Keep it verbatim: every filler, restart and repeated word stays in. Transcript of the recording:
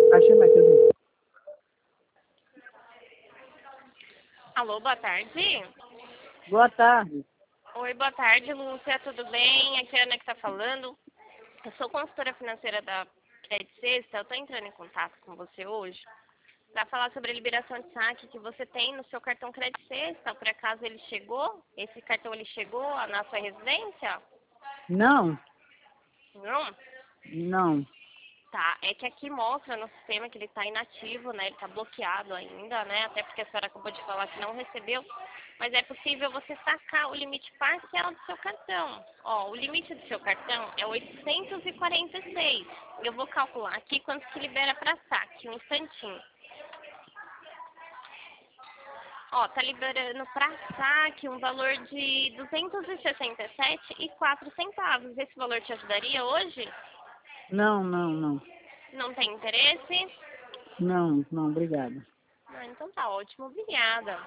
Achei mais tudo. Alô, boa tarde. Boa tarde. Oi, boa tarde, Lúcia, tudo bem? Aqui é a Ana que tá falando. Eu sou consultora financeira da Credit Sexta. Eu tô entrando em contato com você hoje para falar sobre a liberação de saque que você tem no seu cartão Credit Sexta. Por acaso ele chegou? Esse cartão ele chegou na sua residência? Não, Não? não. Tá, é que aqui mostra no sistema que ele está inativo, né? Ele está bloqueado ainda, né? Até porque a senhora acabou de falar que não recebeu. Mas é possível você sacar o limite parcial do seu cartão. Ó, o limite do seu cartão é oitocentos e quarenta e seis. Eu vou calcular aqui quanto que libera para saque, um instantinho. Ó, tá liberando para saque um valor de duzentos e sessenta e sete e quatro centavos. Esse valor te ajudaria hoje? Não, não, não. Não tem interesse? Não, não, obrigado. Ah, então tá ótimo. Obrigada.